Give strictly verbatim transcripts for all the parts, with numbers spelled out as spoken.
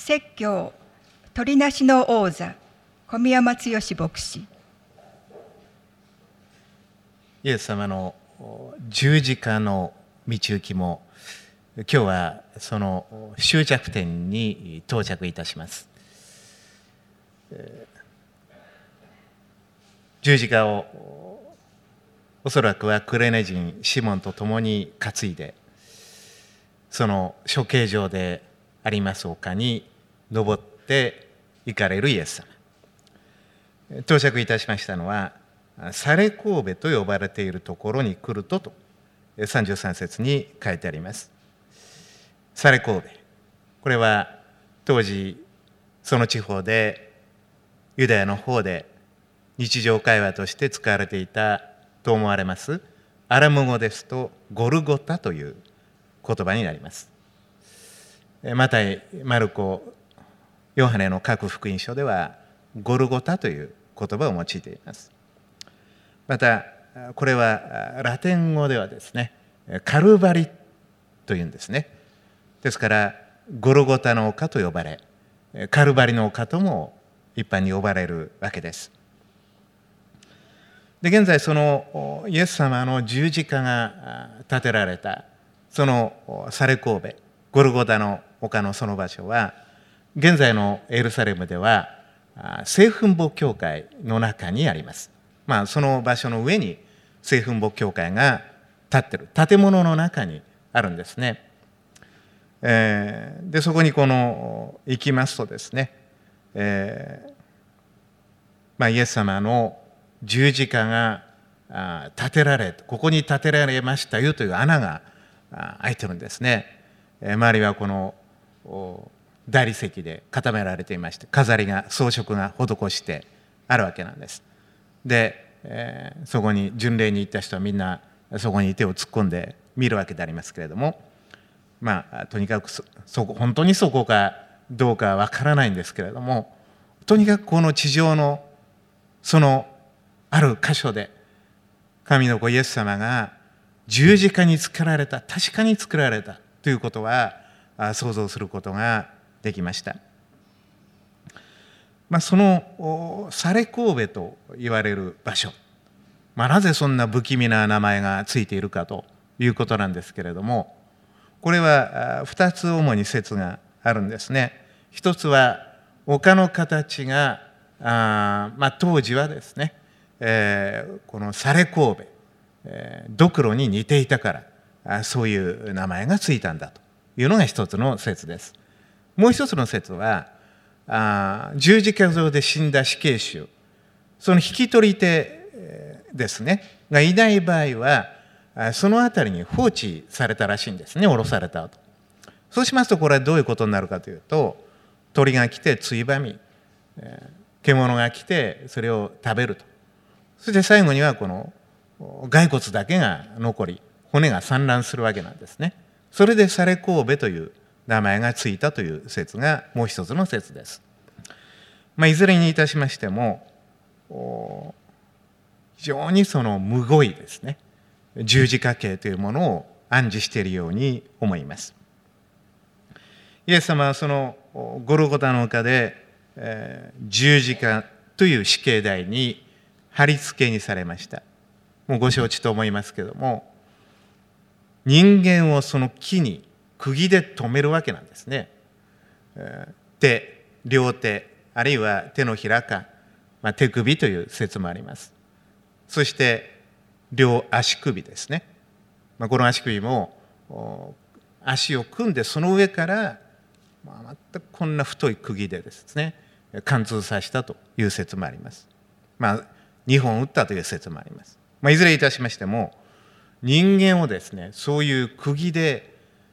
説教鳥なしの王座、小宮山剛牧師。 イエス様の十字架の道行きも、今日はその終着点に到着いたします。十字架をおそらくはクレネ人シモンと共に担いで、その処刑場であります丘に登って行かれるイエス様。到着いたしましたのはサレ神戸と呼ばれているところに来るととさんじゅうさん節に書いてあります。サレ神戸、これは当時その地方でユダヤの方で日常会話として使われていたと思われますアラム語ですとゴルゴタという言葉になります。マタイ、マルコ、ヨハネの各福音書ではゴルゴタという言葉を用いています。またこれはラテン語ではですね、カルバリというんですね。ですからゴルゴタの丘と呼ばれ、カルバリの丘とも一般に呼ばれるわけです。で、現在そのイエス様の十字架が建てられたそのサレ神戸、ゴルゴタの丘のその場所は、現在のエルサレムでは聖墳墓教会の中にあります。まあ、その場所の上に聖墳墓教会が建ってる建物の中にあるんですね。えー、でそこにこの行きますとですね、えーまあ、イエス様の十字架が建てられ、ここに建てられましたよという穴が開いてるんですね。周りはこの大理石で固められていまして、飾りが装飾が施してあるわけなんです。で、えー、そこに巡礼に行った人はみんなそこに手を突っ込んで見るわけでありますけれども、まあとにかく そ, そこ本当にそこかどうかわからないんですけれども、とにかくこの地上のそのある箇所で神の子イエス様が十字架につけられた、確かに作られたということは想像することができました。まあ、そのサレ神戸と言われる場所、まあ、なぜそんな不気味な名前がついているかということなんですけれども、これはふたつ主に説があるんですね。一つは丘の形があ、まあ、当時はですね、えー、このサレ神戸、えー、ドクロに似ていたからそういう名前がついたんだというのが一つの説です。もう一つの説は、あ十字架上で死んだ死刑囚、その引き取り手ですねがいない場合はその辺りに放置されたらしいんですね、降ろされた後。そうしますとこれはどういうことになるかというと、鳥が来てついばみ、獣が来てそれを食べると。そして最後にはこの骸骨だけが残り、骨が散乱するわけなんですね。それでサレ神戸という名前がついたという説がもう一つの説です。まあ、いずれにいたしましても非常にそのむごいですね十字架形というものを暗示しているように思います。イエス様はそのゴルゴタの丘で、えー、十字架という死刑台に貼り付けにされました。もうご承知と思いますけれども、人間をその木に釘で留めるわけなんですね。手、両手、あるいは手のひらか、まあ、手首という説もあります。そして両足首ですね。まあ、この足首も足を組んでその上から、まあ、全くこんな太い釘でですね貫通させたという説もあります。まあにほん打ったという説もあります。まあ、いずれいたしましても人間をですねそういう釘で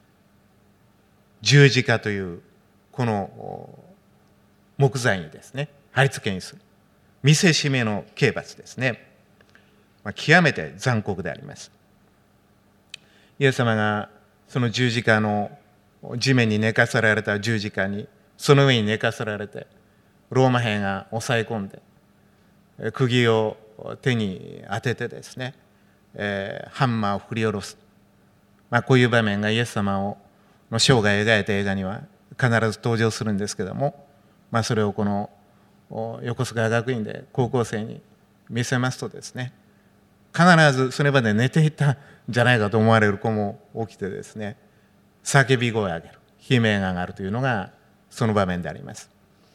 十字架というこの木材にですね貼り付けにする見せしめの刑罰ですね、まあ、極めて残酷であります。イエス様がその十字架の地面に寝かせられた十字架にその上に寝かせられてローマ兵が抑え込んで釘を手に当ててですね、えー、ハンマーを振り下ろす、まあ、こういう場面がイエス様をの生涯を描いた映画には必ず登場するんですけども、まあ、それをこの横須賀学院で高校生に見せますとですね、必ずそれまで寝ていたんじゃないかと思われる子も起きてですね、叫び声を上げる、悲鳴が上がるというのがその場面であります。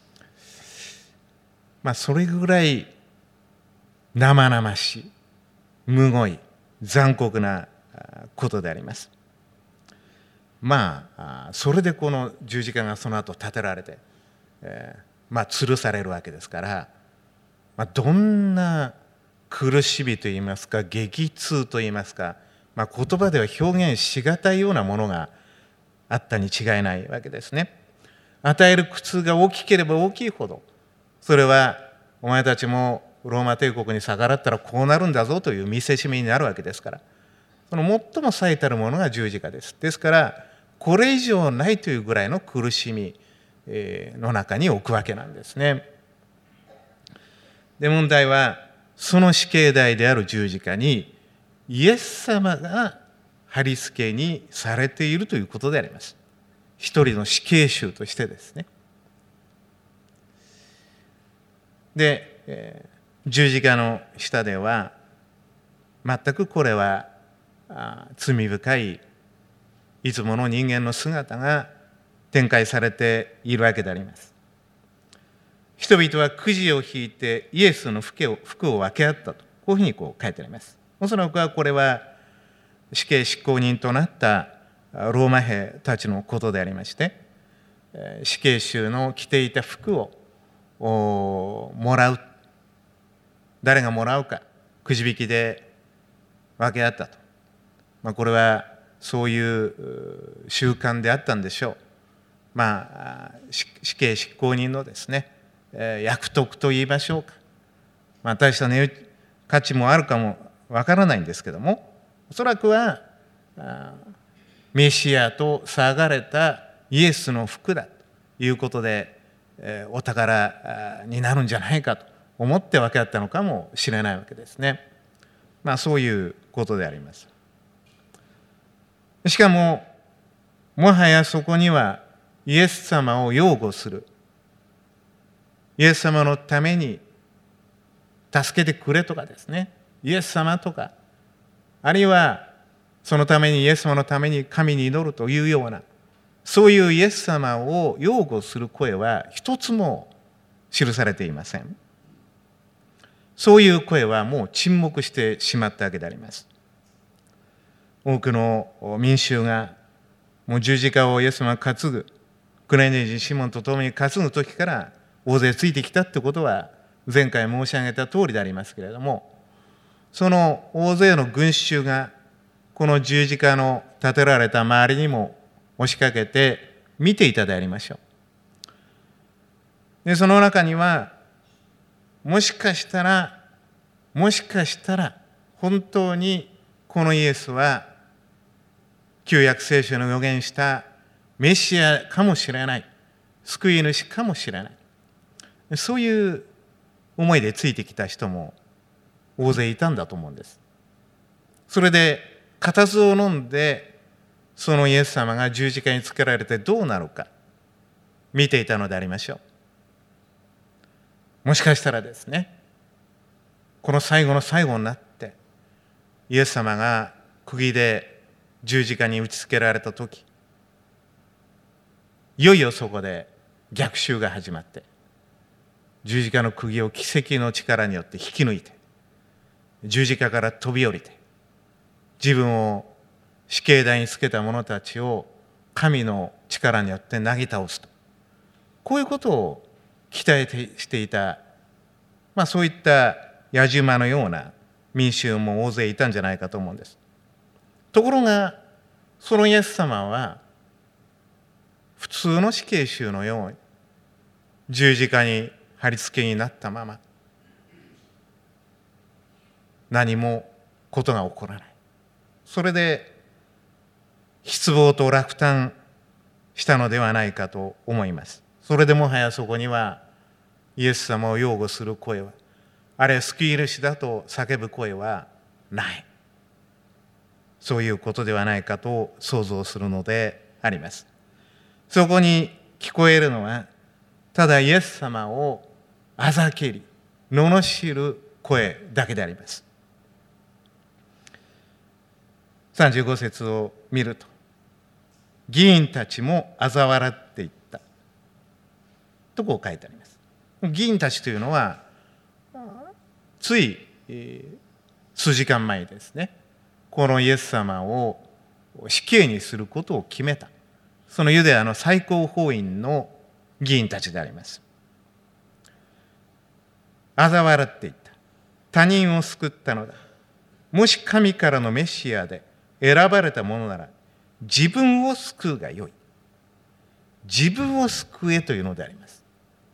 まあ、それぐらい生々しい、むごい、残酷なことであります。まあそれでこの十字架がその後立てられて、えー、まあ吊るされるわけですから、まあ、どんな苦しみといいますか激痛といいますか、まあ、言葉では表現しがたいようなものがあったに違いないわけですね。与える苦痛が大きければ大きいほど、それはお前たちもローマ帝国に逆らったらこうなるんだぞという見せしめになるわけですから、その最も最たるものが十字架です。ですからこれ以上ないというぐらいの苦しみの中に置くわけなんですね。で、問題はその死刑台である十字架にイエス様が貼り付けにされているということであります。一人の死刑囚としてですね。で、十字架の下では全くこれは罪深いいつもの人間の姿が展開されているわけであります。人々はくじを引いてイエスの服を服を分け合ったと、こういうふうにこう書いてあります。おそらくはこれは死刑執行人となったローマ兵たちのことでありまして、死刑囚の着ていた服をもらう、誰がもらうかくじ引きで分け合ったと、まあ、これはそういう習慣であったんでしょう。まあ死刑執行人のですね、役得と言いましょうか、まあ、大した値価値もあるかもわからないんですけども、おそらくはメシアと騒がれたイエスの服だということでお宝になるんじゃないかと思って分け合ったのかもしれないわけですね。まあそういうことであります。しかももはやそこにはイエス様を擁護する、イエス様のために助けてくれとかですね、イエス様とか、あるいはそのためにイエス様のために神に祈るというような、そういうイエス様を擁護する声は一つも記されていません。そういう声はもう沈黙してしまったわけであります。多くの民衆がもう十字架をイエス様が担ぐ、クレネ人シモンと共に担ぐ時から大勢ついてきたってことは前回申し上げた通りでありますけれども、その大勢の群衆がこの十字架の立てられた周りにも押しかけて見ていたでありましょう。で、その中にはもしかしたらもしかしたら本当にこのイエスは旧約聖書の予言したメシアかもしれない、救い主かもしれない、そういう思いでついてきた人も大勢いたんだと思うんです。それで固唾を飲んでそのイエス様が十字架につけられてどうなるか見ていたのでありましょう。もしかしたらですね、この最後の最後になってイエス様が釘で十字架に打ち付けられた時、いよいよそこで逆襲が始まって、十字架の釘を奇跡の力によって引き抜いて、十字架から飛び降りて、自分を死刑台につけた者たちを神の力によってなぎ倒すと、こういうことを期待していた、まあ、そういった野じ馬のような民衆も大勢いたんじゃないかと思うんです。ところがそのイエス様は普通の死刑囚のように十字架に貼り付けになったまま、何もことが起こらない。それで失望と落胆したのではないかと思います。それでもはやそこにはイエス様を擁護する声は、あれ救い主だと叫ぶ声はない。そういうことではないかと想像するのであります。そこに聞こえるのはただイエス様をあざけり罵る声だけであります。さんじゅうご節を見ると、議員たちも嘲笑っていったとこう書いてあります。議員たちというのはつい、えー、数時間前ですね、このイエス様を死刑にすることを決めた、そのユダヤの最高法院の議員たちであります。嘲笑っていった。他人を救ったのだ。もし神からのメシアで選ばれたものなら自分を救うがよい。自分を救えというのであります。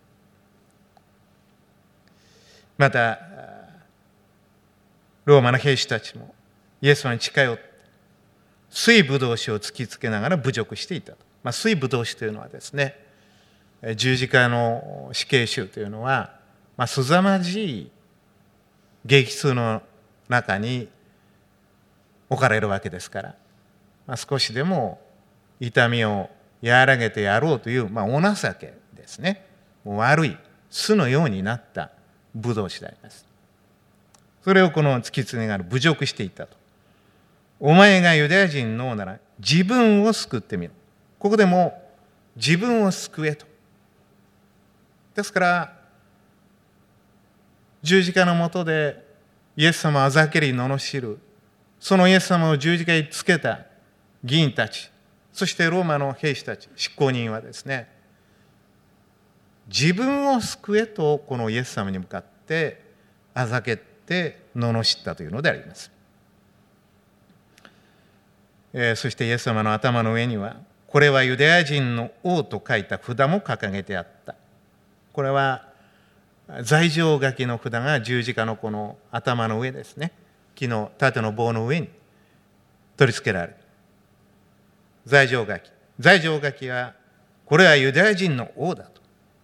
またローマの兵士たちもイエス様に近寄って水ぶどう酒を突きつけながら侮辱していたと。まあ、水ぶどう酒というのはですね、十字架の死刑囚というのは、まあ、凄まじい激痛の中に置かれるわけですから、まあ、少しでも痛みを和らげてやろうという、まあ、お情けですね。もう悪い巣のようになったブドウ酒であります。それをこの突きつけながら侮辱していったと。お前がユダヤ人の王なら自分を救ってみろ。ここでも自分を救えと。ですから十字架の下でイエス様をあざけり罵る、そのイエス様を十字架につけた議員たち、そしてローマの兵士たち、執行人はですね、自分を救えとこのイエス様に向かってあざけて罵ったというのであります。えー、そしてイエス様の頭の上には、これはユダヤ人の王と書いた札も掲げてあった。これは罪状書きの札が十字架のこの頭の上ですね、木の盾の棒の上に取り付けられる罪状書き。罪状書きはこれはユダヤ人の王だと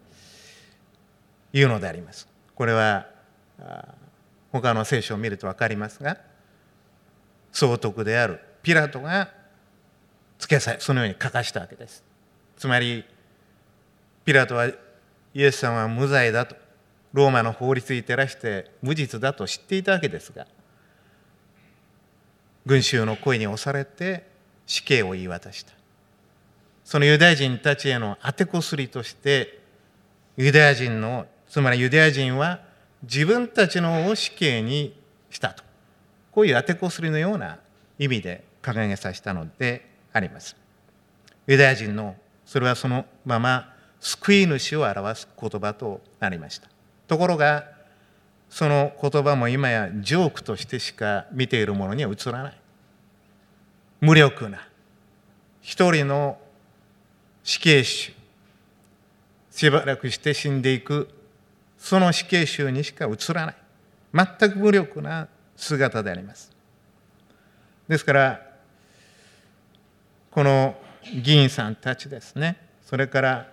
いうのであります。これは他の聖書を見ると分かりますが、総督であるピラトが付けさえそのように書かしたわけです。つまりピラトはイエス様は無罪だと、ローマの法律に照らして無実だと知っていたわけですが、群衆の声に押されて死刑を言い渡した。そのユダヤ人たちへの当てこすりとして、ユダヤ人のつまりユダヤ人は自分たちのを死刑にしたと、こういう当てこすりのような意味で掲げさせたのであります。ユダヤ人のそれはそのまま救い主を表す言葉となりました。ところがその言葉も今やジョークとしてしか見ているものには映らない。無力な一人の死刑囚、しばらくして死んでいくその死刑囚にしか映らない、全く無力な姿であります。ですからこの議員さんたちですね、それから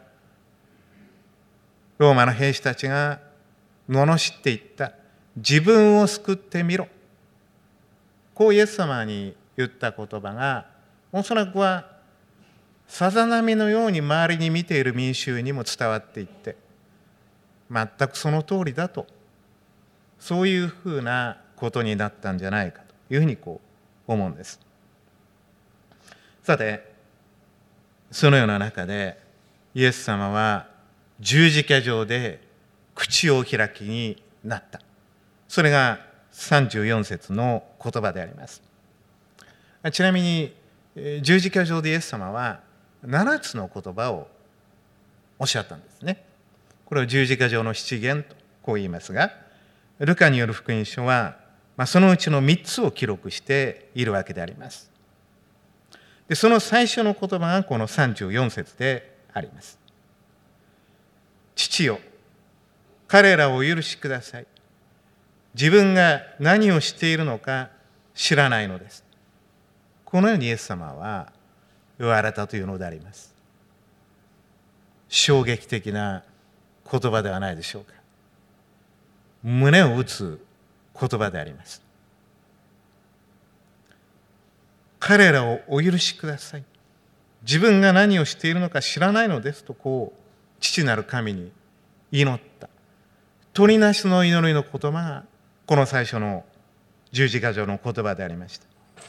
ローマの兵士たちが罵っていった自分を救ってみろ、こうイエス様に言った言葉がおそらくはさざ波のように周りに見ている民衆にも伝わっていって、全くその通りだと、そういうふうなことになったんじゃないかというふうにこう思うんです。さてそのような中でイエス様は十字架上で口を開きになった。それがさんじゅうよん節の言葉であります。ちなみに十字架上でイエス様はななつの言葉をおっしゃったんですね。これを十字架上の七言とこう言いますが、ルカによる福音書は、まあ、そのうちのみっつを記録しているわけであります。でその最初の言葉がこのさんじゅうよん節であります。父よ、彼らをお許しください。自分が何をしているのか知らないのです。このようにイエス様は言われたというのであります。衝撃的な言葉ではないでしょうか。胸を打つ言葉であります。彼らをお許しください。 自分が何をしているのか知らないのですと、こう父なる神に祈った取りなしの祈りの言葉がこの最初の十字架上の言葉でありました。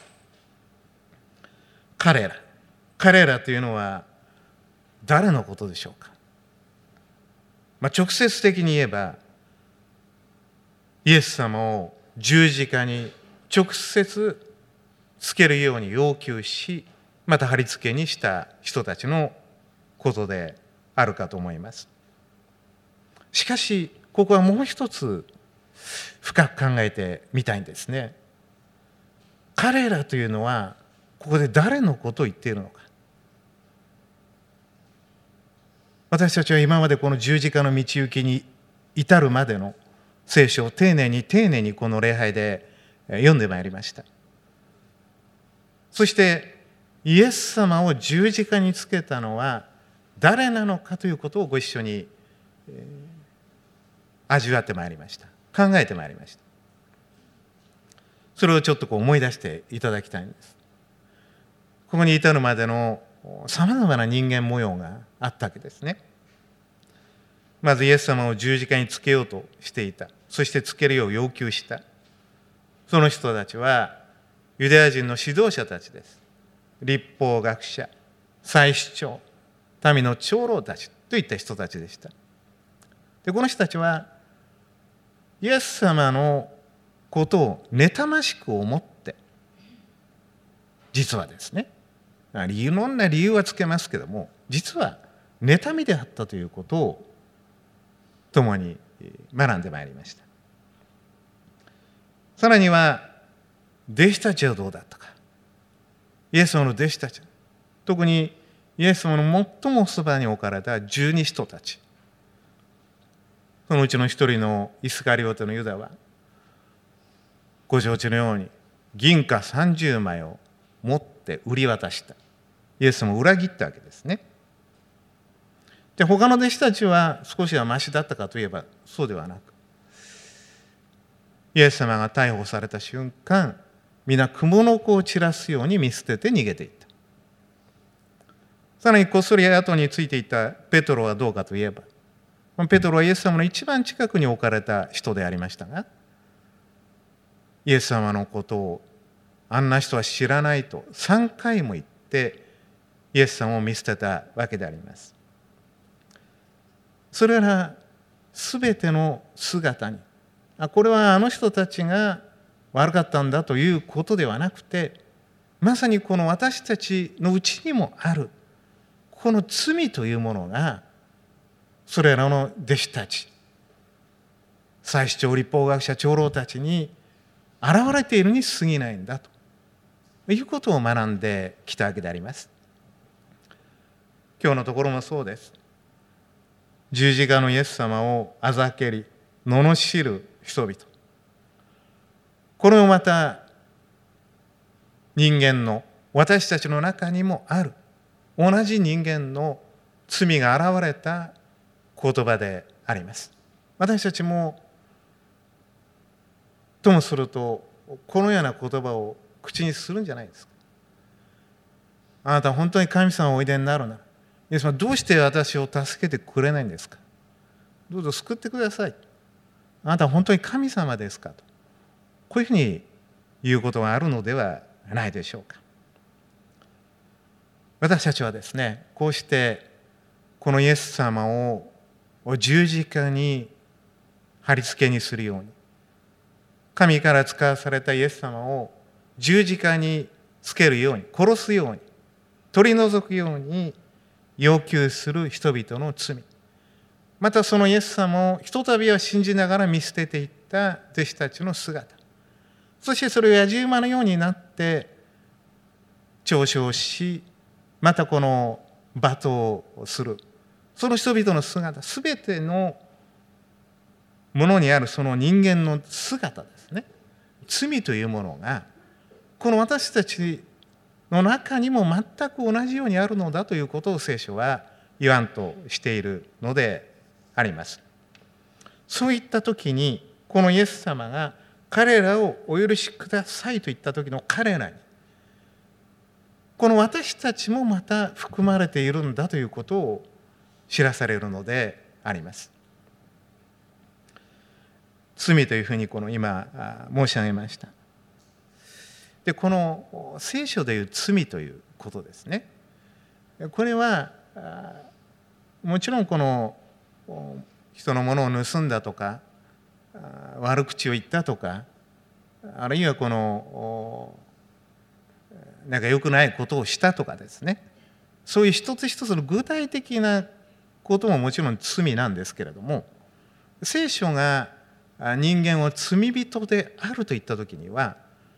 彼ら彼らというのは誰のことでしょうか。まあ、直接的に言えばイエス様を十字架に直接つけるように要求し、また貼り付けにした人たちのことであるかと思います。しかしここはもう一つ深く考えてみたいんですね。彼らというのはここで誰のことを言っているのか。私たちは今までこの十字架の道行きに至るまでの聖書を丁寧に丁寧にこの礼拝で読んでまいりました。そしてイエス様を十字架につけたのは誰なのかということをご一緒に味わってまいりました。考えてまいりました。それをちょっとこう思い出していただきたいんです。ここに至るまでのさまざまな人間模様があったわけですね。まずイエス様を十字架につけようとしていた、そしてつけるよう要求したその人たちはユダヤ人の指導者たちです。律法学者、祭司長、民の長老たちといった人たちでした。でこの人たちはイエス様のことを妬ましく思って、実はですね、いろんな理由はつけますけども、実は妬みであったということを共に学んでまいりました。さらには弟子たちはどうだったか。イエス様の弟子たち、特にイエス様の最もそばに置かれた十二人たち、そのうちの一人のイスカリオテのユダはご承知のように銀貨さんじゅうまいを持って売り渡した。イエス様を裏切ったわけですね。で他の弟子たちは少しはマシだったかといえばそうではなく、イエス様が逮捕された瞬間、皆蜘の子を散らすように見捨てて逃げていった。さらにこっそり後についていたペトロはどうかといえば、ペトロはイエス様の一番近くに置かれた人でありましたが、イエス様のことをあんな人は知らないとさんかいも言ってイエス様を見捨てたわけであります。それらすべての姿に、これはあの人たちが悪かったんだということではなくて、まさにこの私たちのうちにもあるこの罪というものが、それらの弟子たち、祭司長、律法学者、長老たちに現れているに過ぎないんだということを学んできたわけであります。今日のところもそうです。十字架のイエス様をあざけり罵る人々、これもまた人間の私たちの中にもある同じ人間の罪が現れた言葉であります。私たちもともするとこのような言葉を口にするんじゃないですか。あなたは本当に神様をおいでになるなら、イエス様どうして私を助けてくれないんですか。どうぞ救ってください。あなたは本当に神様ですかと、こういうふうに言うことがあるのではないでしょうか。私たちはですね、こうしてこのイエス様を十字架に貼り付けにするように、神から使わされたイエス様を十字架につけるように、殺すように、取り除くように要求する人々の罪、またそのイエス様をひとたびは信じながら見捨てていった弟子たちの姿、そしてそれを野じ馬のようになって嘲笑し、またこの罵倒をするその人々の姿、すべてのものにあるその人間の姿ですね。罪というものがこの私たちの中にも全く同じようにあるのだということを聖書は言わんとしているのであります。そういった時にこのイエス様が彼らをお許しくださいと言った時の彼らにこの私たちもまた含まれているんだということを知らされるのであります。罪というふうにこの今申し上げました。で、この聖書でいう罪ということですね。これはもちろんこの人のものを盗んだとか悪口を言ったとか、あるいはこのなんか良くないことをしたとかですね、そういう一つ一つの具体的なことももちろん罪なんですけれども、聖書が人間を罪人であると言ったときには、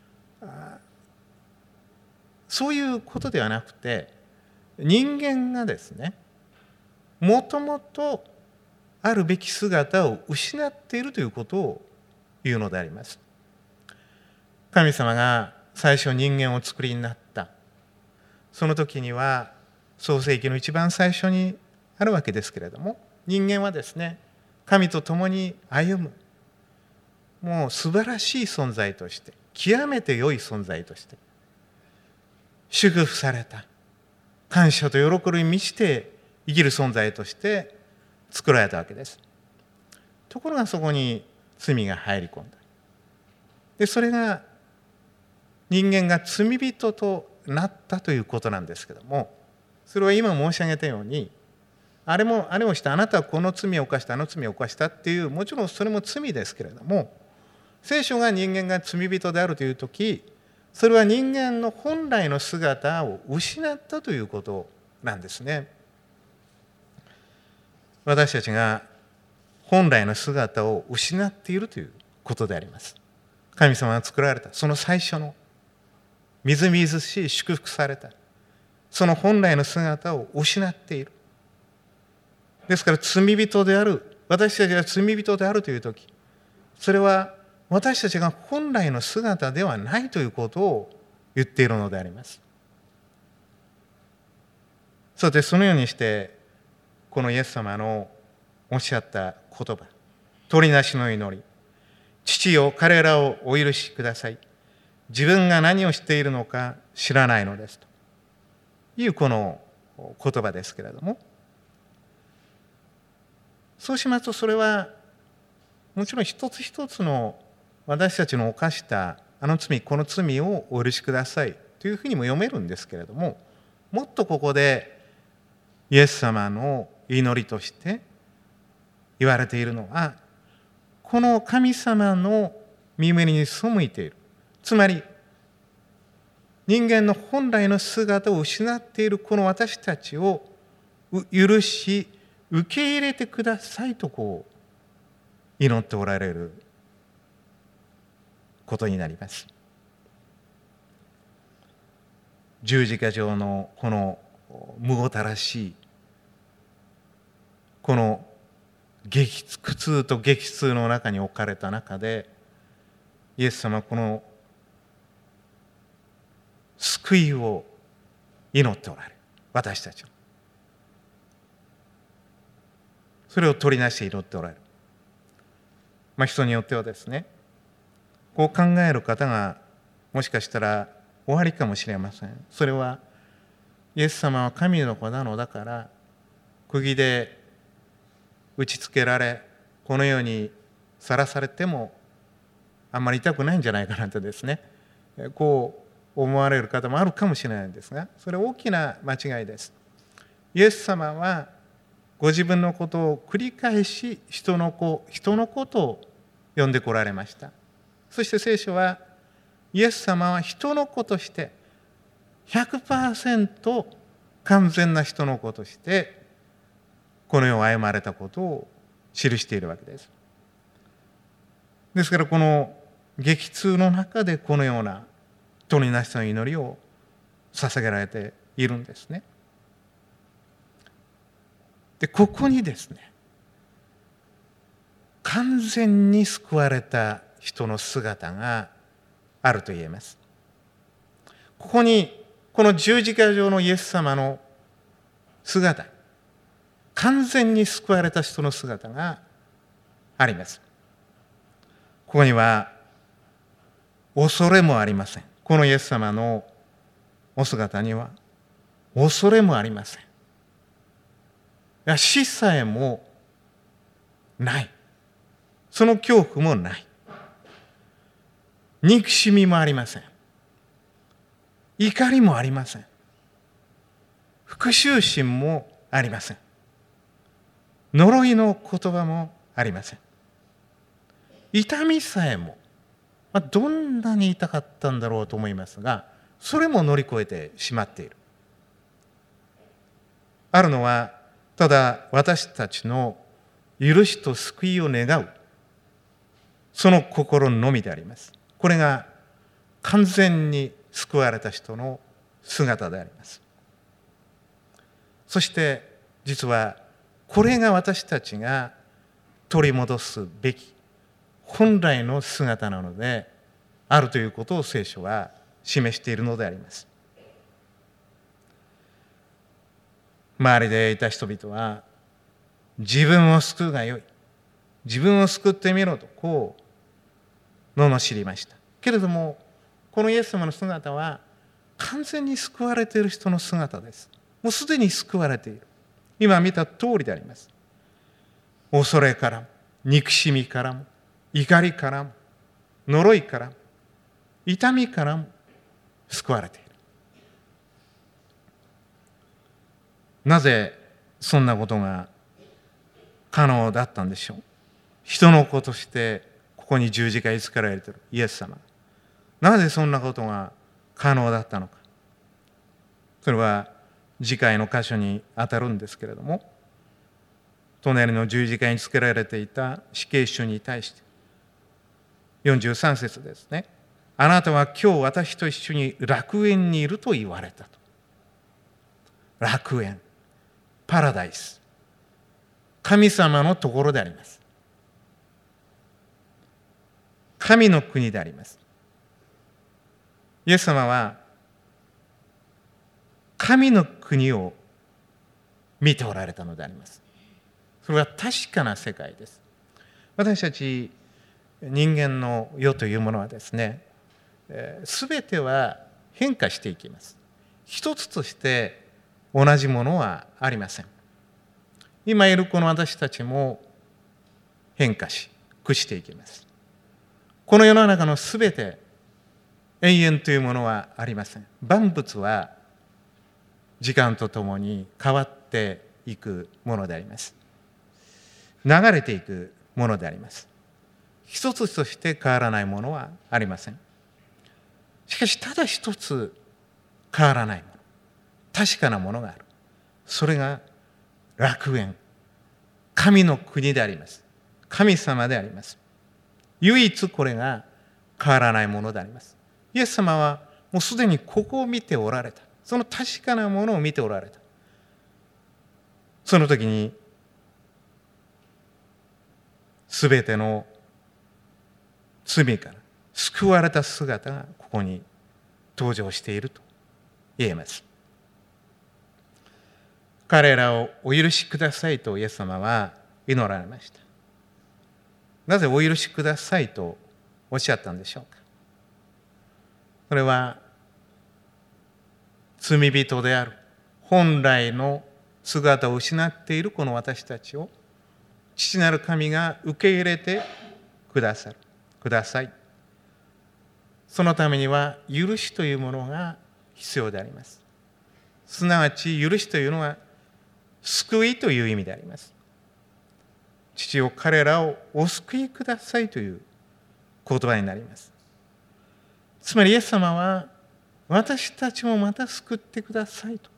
そういうことではなくて、人間がですね、もともとあるべき姿を失っているということを言うのであります。神様が最初人間を作りになった。その時には創世記の一番最初にあるわけですけれども、人間はですね、神と共に歩む、もう素晴らしい存在として、極めて良い存在として祝福された、感謝と喜びに満ちて生きる存在として作られたわけです。ところがそこに罪が入り込んだ。で、それが人間が罪人となったということなんですけども、それは今申し上げたように、あれもあれをした、あなたはこの罪を犯した、あの罪を犯したっていう、もちろんそれも罪ですけれども、聖書が人間が罪人であるというとき、それは人間の本来の姿を失ったということなんですね。私たちが本来の姿を失っているということであります。神様が作られたその最初のみずみずしい祝福されたその本来の姿を失っている。ですから罪人である、私たちが罪人であるというとき、それは私たちが本来の姿ではないということを言っているのであります。そしてそのようにしてこのイエス様のおっしゃった言葉、取りなしの祈り、父よ彼らをお許しください、自分が何をしているのか知らないのですというこの言葉ですけれども、そうしますとそれはもちろん一つ一つの私たちの犯したあの罪この罪をお許しくださいというふうにも読めるんですけれども、もっとここでイエス様の祈りとして言われているのは、この神様の耳に背いている、つまり人間の本来の姿を失っているこの私たちを許し受け入れてくださいとこう祈っておられることになります。十字架上のこのむごたらしいこの激苦痛と激痛の中に置かれた中で、イエス様はこの救いを祈っておられる。私たちをそれを取りなして祈っておられる。まあ人によってはですね、こう考える方がもしかしたらおありかもしれません。それはイエス様は神の子なのだから釘で打ちつけられこのようにさらされてもあんまり痛くないんじゃないかなとですね、こう思われる方もあるかもしれないんですが、それは大きな間違いです。イエス様はご自分のことを繰り返し人の子、人の子と呼んでこられました。そして聖書はイエス様は人の子として ひゃくパーセント 完全な人の子としてこの世を歩まれたことを記しているわけです。ですからこの激痛の中でこのような取りなしの祈りを捧げられているんですね。でここにですね、完全に救われた人の姿があると言えます。ここにこの十字架上のイエス様の姿、完全に救われた人の姿があります。ここには恐れもありません。このイエス様のお姿には恐れもありません。いや、死さえもない。その恐怖もない。憎しみもありません。怒りもありません。復讐心もありません。呪いの言葉もありません。痛みさえも、まあ、どんなに痛かったんだろうと思いますが、それも乗り越えてしまっている。あるのは、ただ私たちの許しと救いを願う、その心のみであります。これが完全に救われた人の姿であります。そして実はこれが私たちが取り戻すべき本来の姿なのであるということを聖書は示しているのであります。周りでいた人々は自分を救うがよい、自分を救ってみろとこう罵りました。けれどもこのイエス様の姿は完全に救われている人の姿です。もうすでに救われている。今見た通りであります。恐れからも、憎しみからも、怒りからも、呪いからも、痛みからも救われている。なぜそんなことが可能だったんでしょう。人の子としてここに十字架につけられているイエス様。なぜそんなことが可能だったのか。それは次回の箇所にあたるんですけれども、隣の十字架につけられていた死刑囚に対してよんじゅうさん節ですね。あなたは今日私と一緒に楽園にいると言われたと。楽園、パラダイス、神様のところであります。神の国であります。イエス様は神の国を見ておられたのであります。それは確かな世界です。私たち人間の世というものはですね、すべては変化していきます。一つとして同じものはありません。今いるこの私たちも変化し、朽ちていきます。この世の中のすべて永遠というものはありません。万物は時間とともに変わっていくものであります。流れていくものであります。一つとして変わらないものはありません。しかしただ一つ変わらないもの、確かなものがある。それが楽園、神の国であります。神様であります。唯一これが変わらないものであります。イエス様はもうすでにここを見ておられた。その確かなものを見ておられた。その時にすべての罪から救われた姿がここに登場していると言えます。彼らをお許しくださいとイエス様は祈られました。なぜお許しくださいとおっしゃったんでしょうか。それは罪人である本来の姿を失っているこの私たちを父なる神が受け入れてくださるください。そのためには許しというものが必要であります。すなわち許しというのは救いという意味であります。父を彼らをお救いくださいという言葉になります。つまりイエス様は私たちもまた救ってくださいと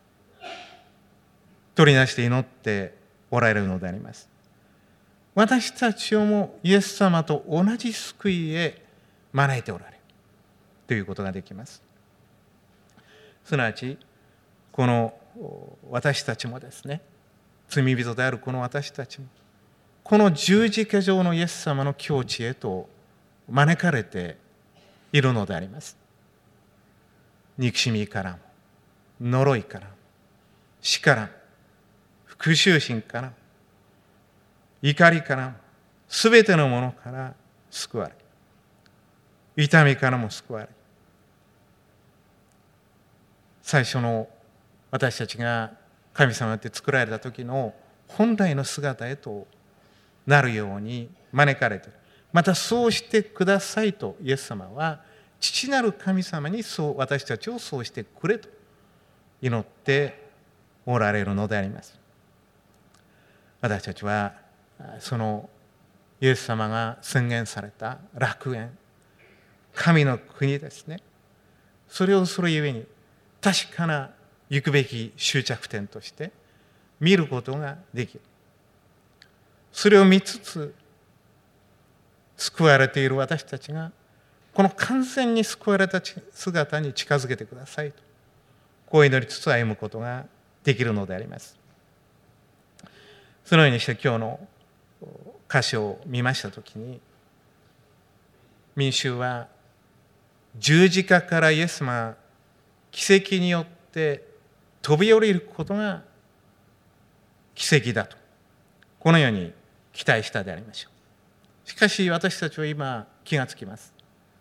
取り出して祈っておられるのであります。私たちをもイエス様と同じ救いへ招いておられるということができます。すなわちこの私たちもですね、罪人であるこの私たちもこの十字架上のイエス様の境地へと招かれているのであります。憎しみからも呪いからも死からも復讐心からも怒りからもすべてのものから救われ、痛みからも救われ、 最初の私たちが神様によって作られた時の本来の姿へとなるように招かれている。またそうしてくださいとイエス様は父なる神様にそう私たちをそうしてくれと祈っておられるのであります。私たちはそのイエス様が宣言された楽園、神の国ですね、それをそれゆえに確かな行くべき終着点として見ることができる。それを見つつ救われている私たちがこの完全に救われた姿に近づけてくださいと、こう祈りつつ歩むことができるのであります。そのようにして今日の箇所を見ましたときに、民衆は十字架からイエス様が奇跡によって飛び降りることが奇跡だと、このように期待したでありましょう。しかし私たちは今気がつきます。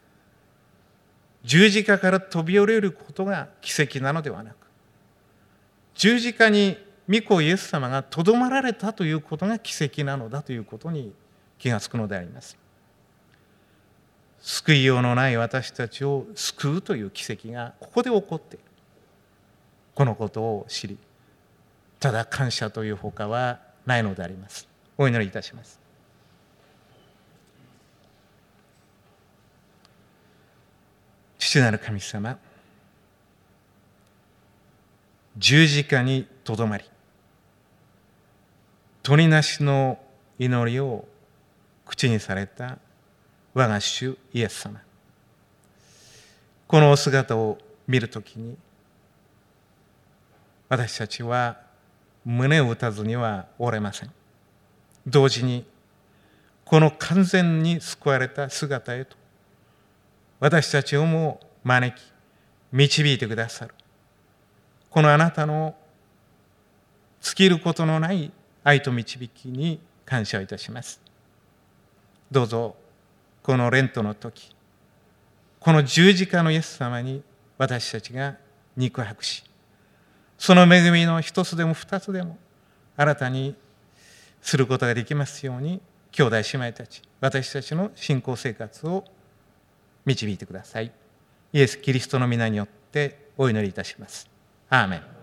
十字架から飛び降りることが奇跡なのではなく、十字架に御子イエス様がとどまられたということが奇跡なのだということに気がつくのであります。救いようのない私たちを救うという奇跡がここで起こっている。このことを知り、ただ感謝というほかはないのであります。お祈りいたします。父なる神様、十字架にとどまり、取りなしの祈りを口にされた我が主イエス様、このお姿を見るときに、私たちは胸を打たずにはおれません。同時にこの完全に救われた姿へと私たちをも招き導いてくださる、このあなたの尽きることのない愛と導きに感謝をいたします。どうぞこのレントの時、この十字架のイエス様に私たちが肉薄し、その恵みの一つでも二つでも新たにすることができますように、兄弟姉妹たち、私たちの信仰生活を導いてください。イエス・キリストの皆によってお祈りいたします。アーメン。